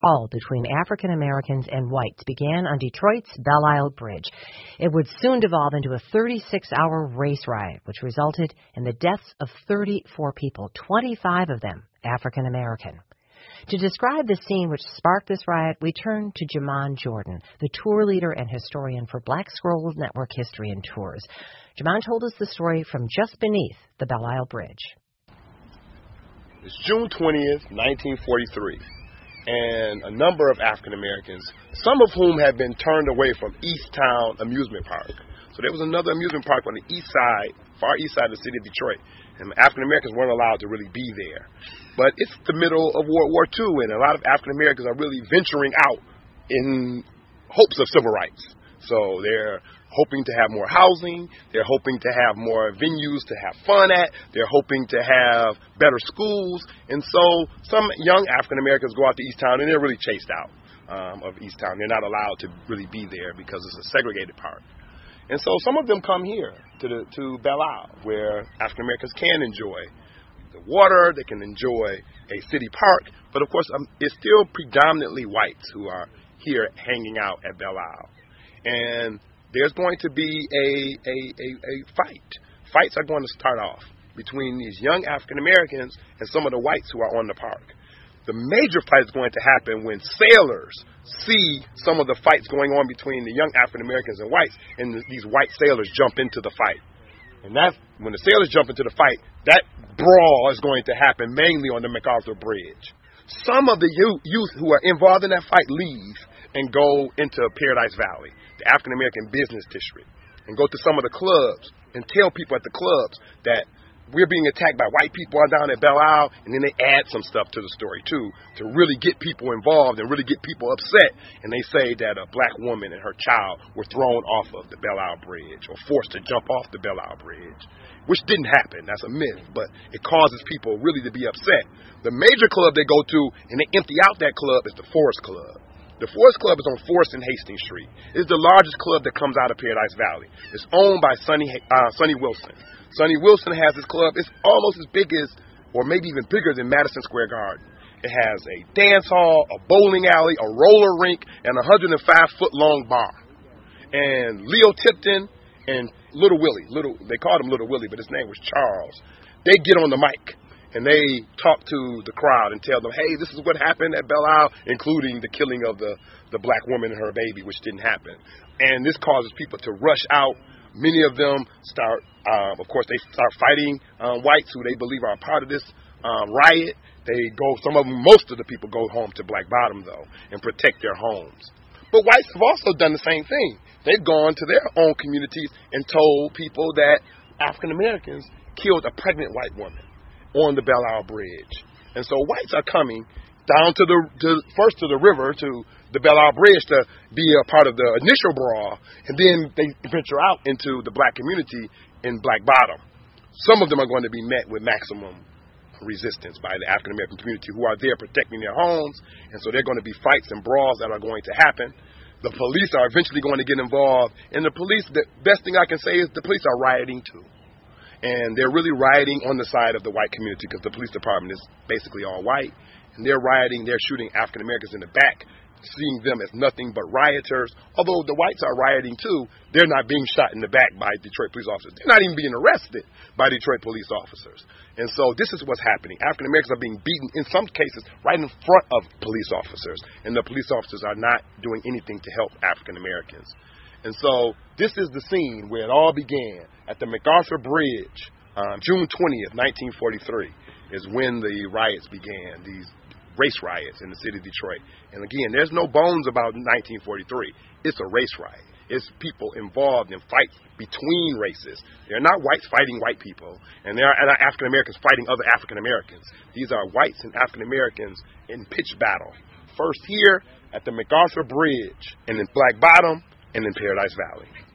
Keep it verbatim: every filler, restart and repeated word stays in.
brawl between African Americans and whites began on Detroit's Belle Isle Bridge. It would soon devolve into a thirty-six hour race riot, which resulted in the deaths of thirty-four people, twenty-five of them African American. To describe the scene which sparked this riot, we turn to Jamon Jordan, the tour leader and historian for Black Scroll Network History and Tours. Jamon told us the story from just beneath the Belle Isle Bridge. It's June twentieth, nineteen forty-three, and a number of African Americans, some of whom had been turned away from East Town Amusement Park. So there was another amusement park on the east side, far east side of the city of Detroit, and African Americans weren't allowed to really be there. But it's the middle of World War Two, and a lot of African Americans are really venturing out in hopes of civil rights. So they're hoping to have more housing, they're hoping to have more venues to have fun at, they're hoping to have better schools, and so some young African Americans go out to East Town and they're really chased out um, of East Town. They're not allowed to really be there because it's a segregated park. And so some of them come here to the to Belle Isle, where African Americans can enjoy the water, they can enjoy a city park, but of course um, it's still predominantly whites who are here hanging out at Belle Isle. And there's going to be a, a, a, a fight. Fights are going to start off between these young African Americans and some of the whites who are on the park. The major fight is going to happen when sailors see some of the fights going on between the young African Americans and whites, and the, these white sailors jump into the fight. And that's when the sailors jump into the fight, that brawl is going to happen mainly on the MacArthur Bridge. Some of the youth, youth who are involved in that fight leave and go into Paradise Valley, the African American business district, and go to some of the clubs and tell people at the clubs that we're being attacked by white people down at Belle Isle, and then they add some stuff to the story, too, to really get people involved and really get people upset. And they say that a black woman and her child were thrown off of the Belle Isle Bridge or forced to jump off the Belle Isle Bridge, which didn't happen. That's a myth, but it causes people really to be upset. The major club they go to, and they empty out that club, is the Forest Club. The Forest Club is on Forest and Hastings Street. It's the largest club that comes out of Paradise Valley. It's owned by Sonny, uh, Sonny Wilson. Sonny Wilson has this club. It's almost as big as, or maybe even bigger than Madison Square Garden. It has a dance hall, a bowling alley, a roller rink, and a one hundred five foot long bar. And Leo Tipton and Little Willie, Little they called him Little Willie, but his name was Charles. They get on the mic and they talk to the crowd and tell them, hey, this is what happened at Belle Isle, including the killing of the, the black woman and her baby, which didn't happen. And this causes people to rush out. Many of them start, uh, of course, they start fighting um, whites who they believe are a part of this um, riot. They go, some of them, most of the people go home to Black Bottom, though, and protect their homes. But whites have also done the same thing. They've gone to their own communities and told people that African Americans killed a pregnant white woman on the Belle Isle Bridge. And so whites are coming down to the, to, first to the river, to the Belle Isle Bridge, to be a part of the initial brawl, and then they venture out into the black community in Black Bottom. Some of them are going to be met with maximum resistance by the African American community who are there protecting their homes, and so there are going to be fights and brawls that are going to happen. The police are eventually going to get involved, and the police, the best thing I can say is the police are rioting too. And they're really rioting on the side of the white community because the police department is basically all white. And they're rioting, they're shooting African Americans in the back, seeing them as nothing but rioters. Although the whites are rioting too, they're not being shot in the back by Detroit police officers. They're not even being arrested by Detroit police officers. And so this is what's happening. African Americans are being beaten, in some cases, right in front of police officers. And the police officers are not doing anything to help African Americans. And so this is the scene where it all began at the MacArthur Bridge, um, June twentieth, nineteen forty-three, is when the riots began, these race riots in the city of Detroit. And again, there's no bones about nineteen forty-three. It's a race riot. It's people involved in fights between races. They're not whites fighting white people, and they're not African Americans fighting other African Americans. These are whites and African Americans in pitched battle. First here at the MacArthur Bridge, and then Black Bottom, and then Paradise Valley.